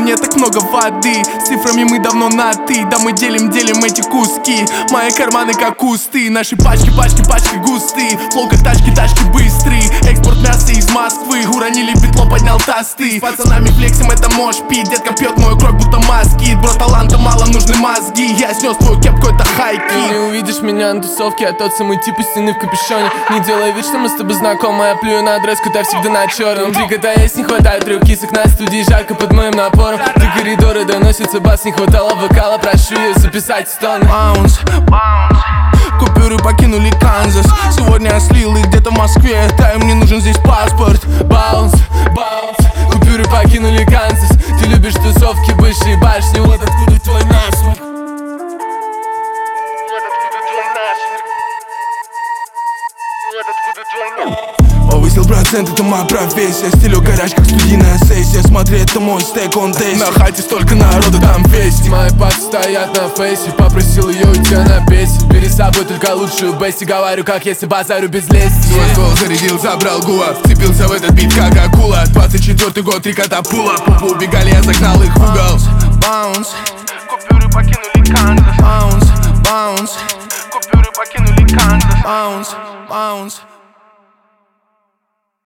мне так много воды. С цифрами мы давно на ты. Да мы делим эти куски. Мои карманы как кусты. Наши пачки густые. Флоу как тачки быстрые. Экспорт мяса из Москвы. Уронили битло, поднял тосты. С пацанами флексим, это можешь пить. Детка пьет мою кровь, будто маски. Бро, таланта мало, нужны мозги. Я снес твою кепку, это хайки. Ты не увидишь меня на тусовке, я тот самый тип из стены в капюшоне. Не делай вид, что мы с тобой знакомы. Я плюю на дресс-код, я всегда на черном. Три кота есть, не хватает 3 кисок. На студии жарко под моим напором. Ты коридоры доносится бас, не хватало вокала. Прошу ее записать стоны. Баунс, купюры покинули Канзас. Сегодня я слил их где-то в Москве. Да, и мне нужен здесь паспорт. Баунс, купюры покинули Канзас. Ты любишь тусовки, бывшие башни. Вот откуда твой насморк. Повысил процент, это моя профессия. Стилю горяч, как студийная сессия. Смотри, это мой стейк, он дейс. На хате столько народу, там фести. Мои папы стоят на фейсе. Попросил ее уйти, она бесит. Бери с собой только лучшую бесси. Говорю, как если базарю без лести. Свой ствол зарядил, забрал гула. Вцепился в этот бит, как акула. 24-й год, 3 кота пула. Пупу убегали, я загнал их в угол. Баунс, купюры покинули Канзас. Баунс, купюры покинули Канзас. Баунс.